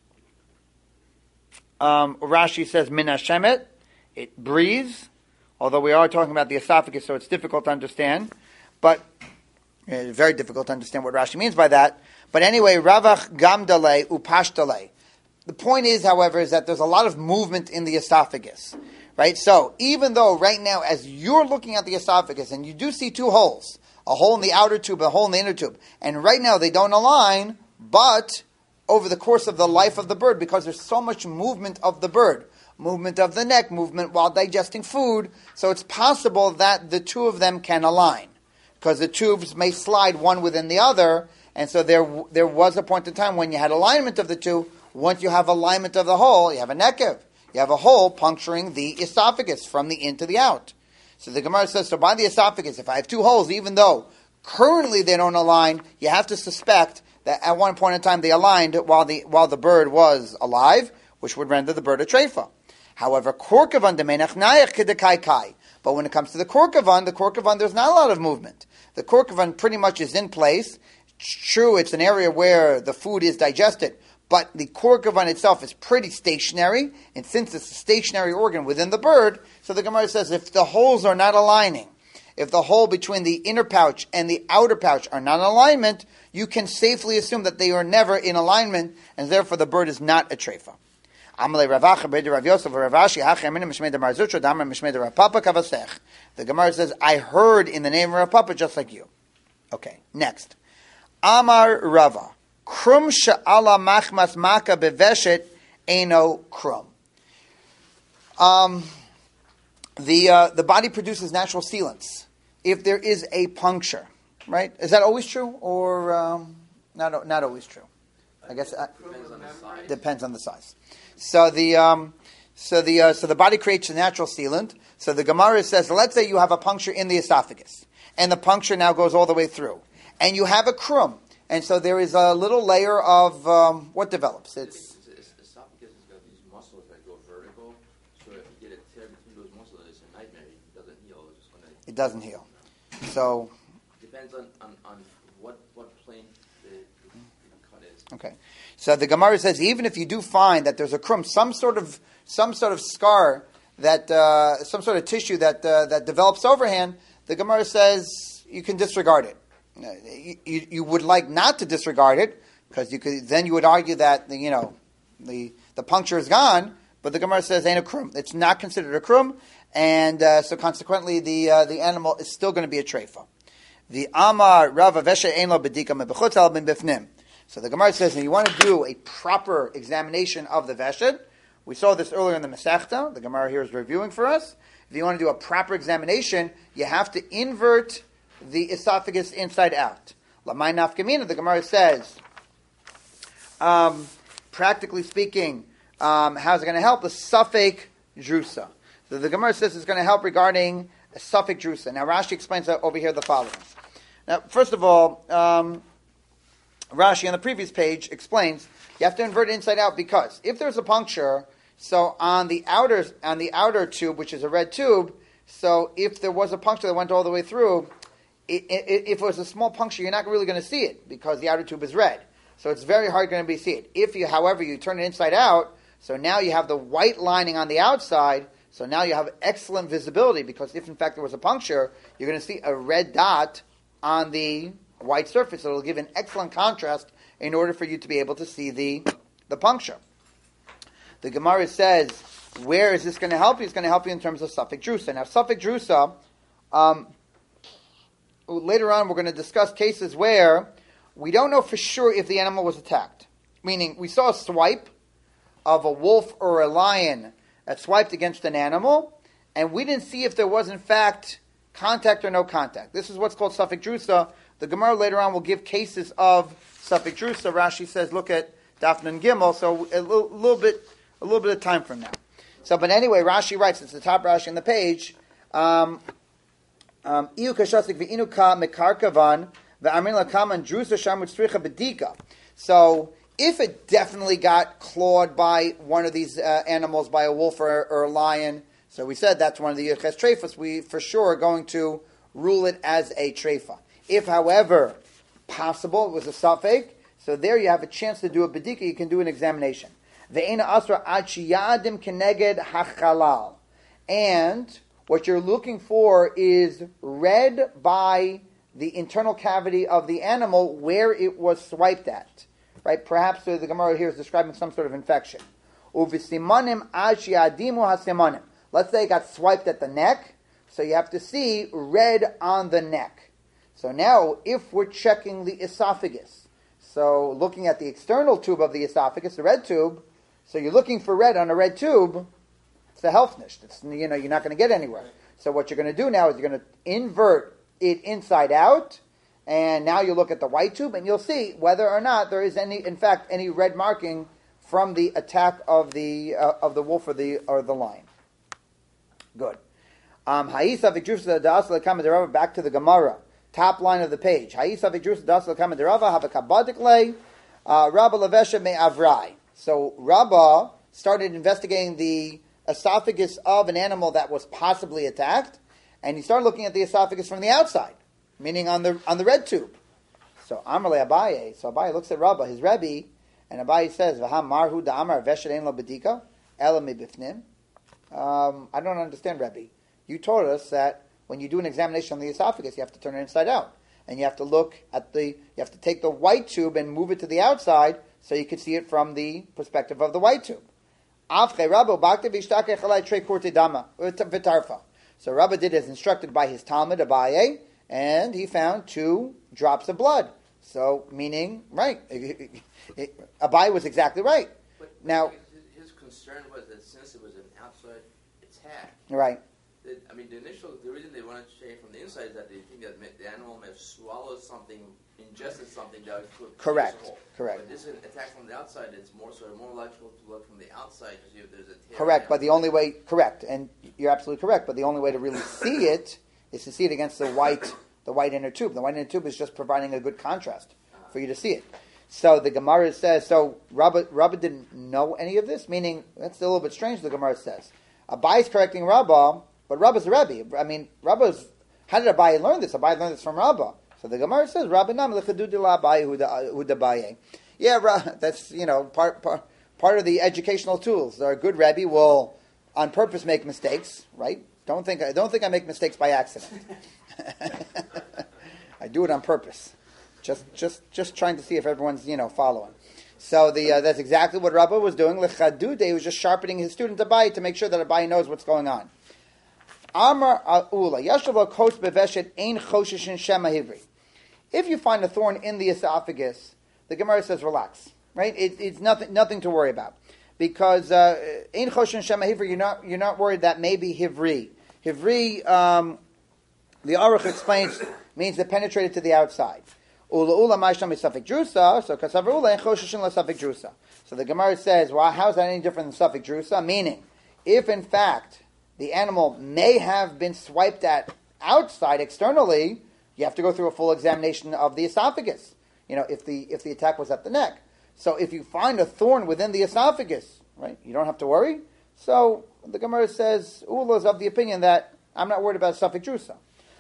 um, Rashi says min hashemet, it breathes. Although we are talking about the esophagus, so it's difficult to understand. But it's very difficult to understand what Rashi means by that. But anyway, ravach gamdale upashtale. The point is, however, is that there's a lot of movement in the esophagus, right? So even though right now, as you're looking at the esophagus, and you do see two holes, a hole in the outer tube, a hole in the inner tube, and right now they don't align, but over the course of the life of the bird, because there's so much movement of the bird, movement of the neck, movement while digesting food, so it's possible that the two of them can align, because the tubes may slide one within the other, and so there there was a point in time when you had alignment of the two. Once you have alignment of the hole, you have a nekev. You have a hole puncturing the esophagus from the in to the out. So the Gemara says, so by the esophagus, if I have two holes, even though currently they don't align, you have to suspect that at one point in time they aligned while the while the bird was alive, which would render the bird a treifa. However, korkavan demenach nayach kedekai kai. But when it comes to the korkavan, the korkavan, there's not a lot of movement. The korkavan pretty much is in place. It's true, it's an area where the food is digested, but the korkavan itself is pretty stationary, and since it's a stationary organ within the bird, so the Gemara says if the holes are not aligning, if the hole between the inner pouch and the outer pouch are not in alignment, you can safely assume that they are never in alignment, and therefore the bird is not a treifa. The Gemara says, I heard in the name of Rav Papa just like you. Okay, next. Amar Rava. Krum she'ala machmas maka beveshet eno krum. Um, the uh, the body produces natural sealants. If there is a puncture, right? Is that always true, or um, not? Not always true. I guess uh, Depends on the size. Depends on the size. So the um, so the uh, so the body creates a natural sealant. So the Gemara says, let's say you have a puncture in the esophagus, and the puncture now goes all the way through, and you have a krum. And so there is a little layer of um, what develops. It's, it's, it's esophagus has got these muscles that go vertical. So if you get a tear between those muscles, it's a nightmare. It doesn't heal. It's just gonna, it doesn't heal. So depends on, on, on what what plane the, the, the cut is. Okay. So the Gemara says even if you do find that there's a krum, some sort of some sort of scar that uh, some sort of tissue that uh, that develops overhand, the Gemara says you can disregard it. You, you, you would like not to disregard it because you could then you would argue that the, you know the the puncture is gone, but the Gemara says ain't a krum. It's not considered a krum, and uh, so consequently the uh, the animal is still going to be a treifa. The Amar Rava Vesha Ein Lo Bedika Mebechutz Al Bin Bifnim. So the Gemara says, if you want to do a proper examination of the Veshed, we saw this earlier in the Masechta, the Gemara here is reviewing for us. If you want to do a proper examination, you have to invert the esophagus inside out. Lamai Nafkamina, the Gemara says, um, practically speaking, um, how's it going to help? The Safek Drusa. So the Gemara says it's going to help regarding a Safek Drusa. Now Rashi explains over here the following. Now, first of all, um, Rashi on the previous page explains you have to invert it inside out because if there's a puncture, so on the outer on the outer tube, which is a red tube, so if there was a puncture that went all the way through, it, it, if it was a small puncture, you're not really going to see it because the outer tube is red. So it's very hard going to be see it. If you, however, you turn it inside out, so now you have the white lining on the outside. So now you have excellent visibility because if in fact there was a puncture, you're going to see a red dot on the white surface. It'll give an excellent contrast in order for you to be able to see the, the puncture. The Gemara says, where is this going to help you? It's going to help you in terms of Safek Drusa. Now, Safek Drusa, um, later on we're going to discuss cases where we don't know for sure if the animal was attacked. Meaning, we saw a swipe of a wolf or a lion that swiped against an animal, and we didn't see if there was in fact contact or no contact. This is what's called Safek Drusa. The Gemara later on will give cases of Safek Drusa. Rashi says, look at Daf Nun Gimel, so a little, little bit a little bit of time from now. So, but anyway, Rashi writes, it's the top Rashi on the page, um, um, Iu kashasik v'inu ka mekarkavan v'amrin lakaman drusa shamut stricha bedika. So, if it definitely got clawed by one of these uh, animals, by a wolf or, or a lion, so we said that's one of the Yerches Treifas, we for sure are going to rule it as a Treifa. If, however, possible, it was a Safek, so there you have a chance to do a Bedika, you can do an examination. Ve'ena asra ad shiyadim keneged hachalal. And what you're looking for is red by the internal cavity of the animal where it was swiped at. Right? Perhaps the Gemara here is describing some sort of infection. Uvisimanim ad shiyadimu hasimanim. Let's say it got swiped at the neck, so you have to see red on the neck. So now, if we're checking the esophagus, so looking at the external tube of the esophagus, the red tube, so you're looking for red on a red tube, it's a Helfnish. It's, you know, you're not going to get anywhere. So what you're going to do now is you're going to invert it inside out, and now you look at the white tube, and you'll see whether or not there is any, in fact, any red marking from the attack of the uh, of the wolf or the or the lion. Good. Um, back to the Gemara. Top line of the page. So Rabbah started investigating the esophagus of an animal that was possibly attacked, and he started looking at the esophagus from the outside, meaning on the on the red tube. So Amarle Abaye. So Abaye looks at Rabbah, his Rebbe, and Abaye says, "V'ham marhu da'amar veshed ein lo bedika ela mibifnim." Um, I don't understand, Rebbe. You told us that when you do an examination on the esophagus, you have to turn it inside out. And you have to look at the, you have to take the white tube and move it to the outside so you can see it from the perspective of the white tube. So Rabba did as instructed by his Talmud, Abaye, and he found two drops of blood. So, meaning, right, Abaye was exactly right. But now, his concern was that since it was an outside attack, right. It, I mean, the initial, the reason they wanted to change from the inside is that they think that the animal may have swallowed something, ingested something that could correct, hole. correct. But this is an attack from the outside. It's more so more logical to look from the outside to see if there's a tear. Correct, but the only way, correct, and you're absolutely correct. But the only way to really see it is to see it against the white, the white inner tube. The white inner tube is just providing a good contrast for you to see it. So the Gemara says, so Rabba, Rabba didn't know any of this, meaning that's a little bit strange. The Gemara says, Abai is correcting Rabba. But Rabba's a Rebbe. I mean, Rabba's, how did Abaye learn this? Abaye learned this from Rabba. So the Gemara says, Rabba nam l'chadudi la'abaye hudabaye. Yeah, that's, you know, part, part part of the educational tools. Our good Rebbe will on purpose make mistakes, right? Don't think I don't think I make mistakes by accident. I do it on purpose, just just just trying to see if everyone's you know following. So the uh, that's exactly what Rabbah was doing. Lechadude, he was just sharpening his student Abai to make sure that Abai knows what's going on. Amar Ula Yashavah Kos Beveshet Ein Choshishin Shema Hivri. If you find a thorn in the esophagus, the Gemara says relax, right? It, it's nothing nothing to worry about. Because Ein Choshin Shema Hivri, you're not you're not worried that maybe Hivri. Hivri, um, the Aruch explains, means it penetrated to the outside. Ula ula ma'ishnam misafik drusa, so kasav ula and choshishin l'safik drusa. So the Gemara says, well, how is that any different than safik drusa? Meaning, if in fact the animal may have been swiped at outside externally, you have to go through a full examination of the esophagus. You know, if the if the attack was at the neck. So if you find a thorn within the esophagus, right, you don't have to worry. So the Gemara says, Ula is of the opinion that I'm not worried about safik drusa.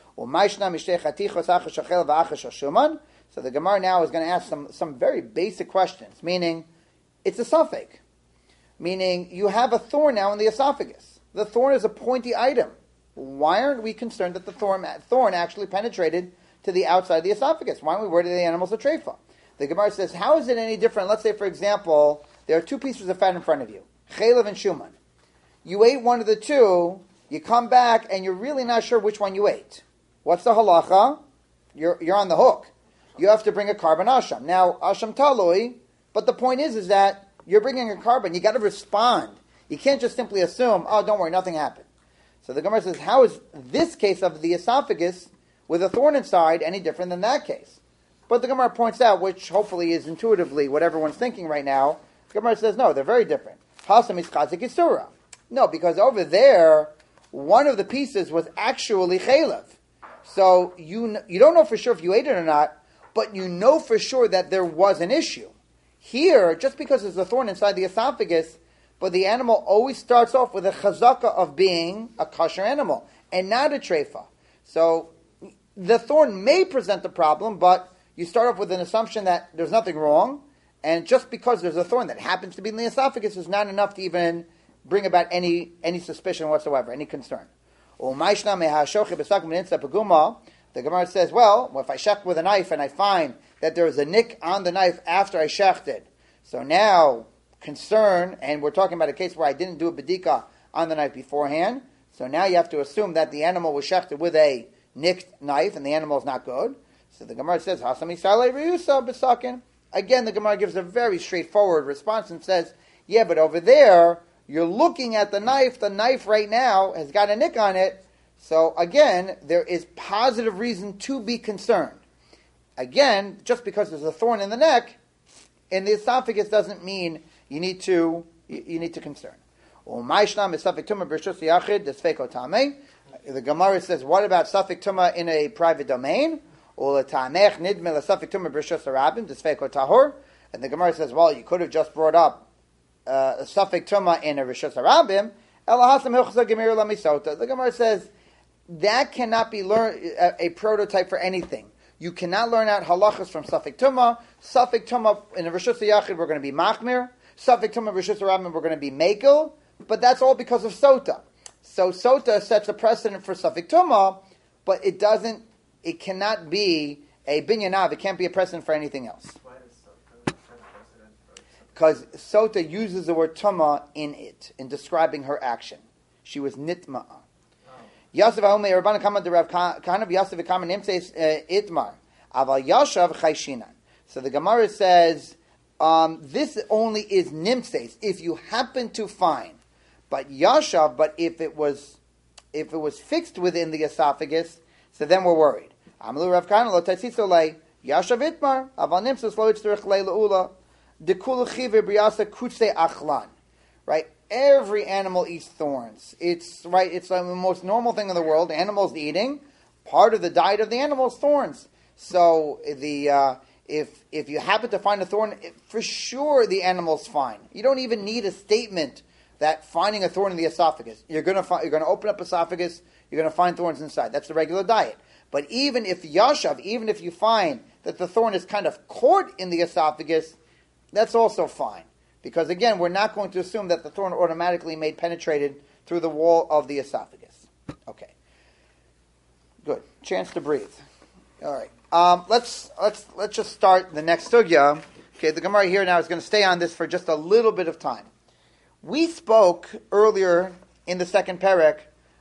So the Gemara now is going to ask some, some very basic questions, meaning it's a suffix, meaning you have a thorn now in the esophagus. The thorn is a pointy item. Why aren't we concerned that the thorn, thorn actually penetrated to the outside of the esophagus? Why aren't we worried that the animal's a treifa? The Gemara says, how is it any different? Let's say, for example, there are two pieces of fat in front of you, chaylev and shuman. You ate one of the two, you come back, and you're really not sure which one you ate. What's the halacha? You're, you're on the hook. You have to bring a carbon asham. Now, asham talui, but the point is, is that you're bringing a carbon. You got to respond. You can't just simply assume, oh, don't worry, nothing happened. So the Gemara says, how is this case of the esophagus with a thorn inside any different than that case? But the Gemara points out, which hopefully is intuitively what everyone's thinking right now, the Gemara says, no, they're very different. Hasam is chazik isura. No, because over there, one of the pieces was actually chaylev. So you you don't know for sure if you ate it or not, but you know for sure that there was an issue. Here, just because there's a thorn inside the esophagus, but the animal always starts off with a chazaka of being a kosher animal, and not a treifa. So the thorn may present a problem, but you start off with an assumption that there's nothing wrong, and just because there's a thorn that happens to be in the esophagus is not enough to even bring about any, any suspicion whatsoever, any concern. The Gemara says, well, if I shecht with a knife and I find that there is a nick on the knife after I shechted, so now concern, and we're talking about a case where I didn't do a bedika on the knife beforehand, so now you have to assume that the animal was shechted with a nicked knife and the animal is not good. So the Gemara says, Hasami Saleh Riyusa B'sakin. Again, the Gemara gives a very straightforward response and says, yeah, but over there, you're looking at the knife, the knife right now has got a nick on it, so again, there is positive reason to be concerned. Again, just because there's a thorn in the neck, in the esophagus doesn't mean you need to you, you need to concern. The Gemara says, what about safek tuma in a private domain? And the Gemara says, well, you could have just brought up uh, a safek tuma in a rishus harabim. The Gemara says, that cannot be learned a, a prototype for anything. You cannot learn out halachas from Safek Tumah. Safek Tumah in the Rishus HaYachid we're going to be Machmir. Safek Tumah Rishus HaRabim we're going to be Mekel. But that's all because of Sota. So Sota sets a precedent for Safek Tumah, but it doesn't, it cannot be a Binyanav. It can't be a precedent for anything else. Why is Sota set a precedent for? Because Sota uses the word Tumah in it, in describing her action. She was Nitma'ah. Yosef Haumei Rabbanan Kama de Rav Kahana Yosef V'Kama Nimtzeis Itmar Aval Yashav Chayshinan. So the Gemara says um, this only is Nimtzeis if you happen to find, but Yashav. But if it was if it was fixed within the esophagus, so then we're worried. Amalu Rav Kahana Lo Tatzitzo Lei Yashav Itmar Aval Nimtzeis Lo Yitzterich Lei Leula Dekulu Chive Briasa Kutze Achlan. Right. Every animal eats thorns. It's right. It's the most normal thing in the world. Animals eating, part of the diet of the animal is thorns. So the uh, if if you happen to find a thorn, it, for sure the animal's fine. You don't even need a statement that finding a thorn in the esophagus. You're gonna find, you're gonna open up esophagus. You're gonna find thorns inside. That's the regular diet. But even if yashav, even if you find that the thorn is kind of caught in the esophagus, that's also fine. Because again, we're not going to assume that the thorn automatically made penetrated through the wall of the esophagus. Okay. Good. Chance to breathe. All right. Um, let's let's let's just start the next sugya. Okay, the Gemara here now is going to stay on this for just a little bit of time. We spoke earlier in the second parak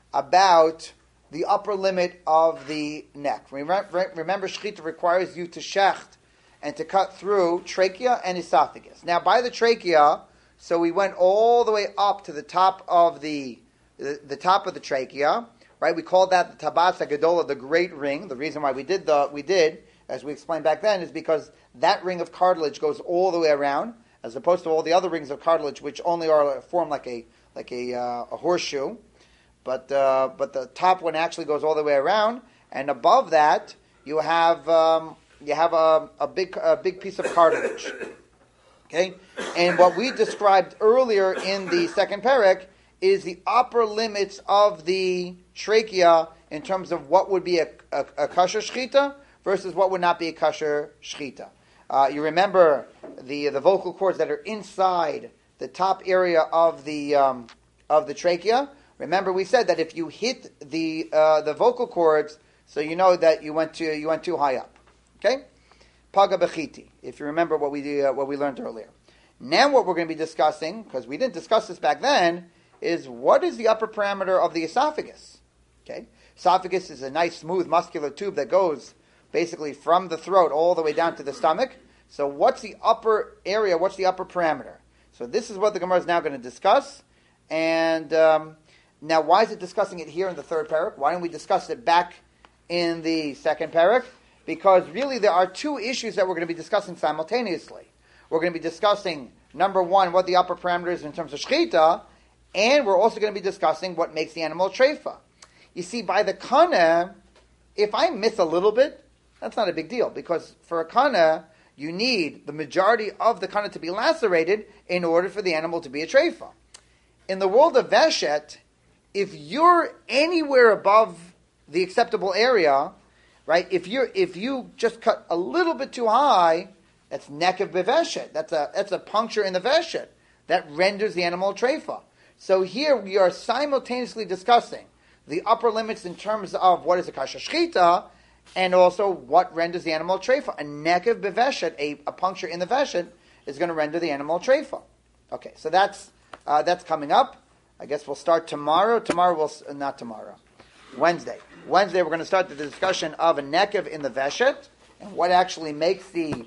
about the upper limit of the neck. Remember, remember Shechita requires you to shecht and to cut through trachea and esophagus. Now, by the trachea, so we went all the way up to the top of the the, the top of the trachea, right? We called that the tabas hagedola, the great ring. The reason why we did the we did, as we explained back then, is because that ring of cartilage goes all the way around, as opposed to all the other rings of cartilage, which only are form like a like a, uh, a horseshoe. But uh, but the top one actually goes all the way around, and above that you have um, you have a, a big a big piece of cartilage. Okay, and what we described earlier in the second parak is the upper limits of the trachea in terms of what would be a, a, a kosher shechita versus what would not be a kosher shechita. Uh, you remember the the vocal cords that are inside the top area of the um, of the trachea. Remember, we said that if you hit the uh, the vocal cords, so you know that you went to you went too high up. Okay, paga bechiti. If you remember what we uh, what we learned earlier. Now, what we're going to be discussing, because we didn't discuss this back then, is what is the upper parameter of the esophagus. Okay, esophagus is a nice, smooth, muscular tube that goes basically from the throat all the way down to the stomach. So, what's the upper area? What's the upper parameter? So, this is what the Gemara is now going to discuss, and. Um, Now, why is it discussing it here in the third parak? Why don't we discuss it back in the second parak? Because really there are two issues that we're going to be discussing simultaneously. We're going to be discussing, number one, what the upper parameter is in terms of shechita, and we're also going to be discussing what makes the animal treifa. You see, by the kana, if I miss a little bit, that's not a big deal, because for a kana, you need the majority of the kana to be lacerated in order for the animal to be a treifa. In the world of veshet, if you're anywhere above the acceptable area, right? If you if you just cut a little bit too high, that's nekev beveshet. That's a that's a puncture in the veshet that renders the animal treifa. So here we are simultaneously discussing the upper limits in terms of what is a kasha shchita, and also what renders the animal treifa. A nekev beveshet, a, a puncture in the veshet, is going to render the animal treifa. Okay, so that's uh, that's coming up. I guess we'll start tomorrow. Tomorrow we'll uh, not tomorrow. Wednesday. Wednesday we're going to start the discussion of a nekev in the veshet and what actually makes the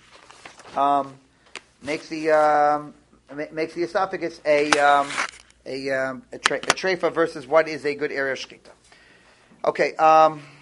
um, makes the um, makes the esophagus a um, a um, a, tra- a treifa versus what is a good area of shechita. Okay. Um,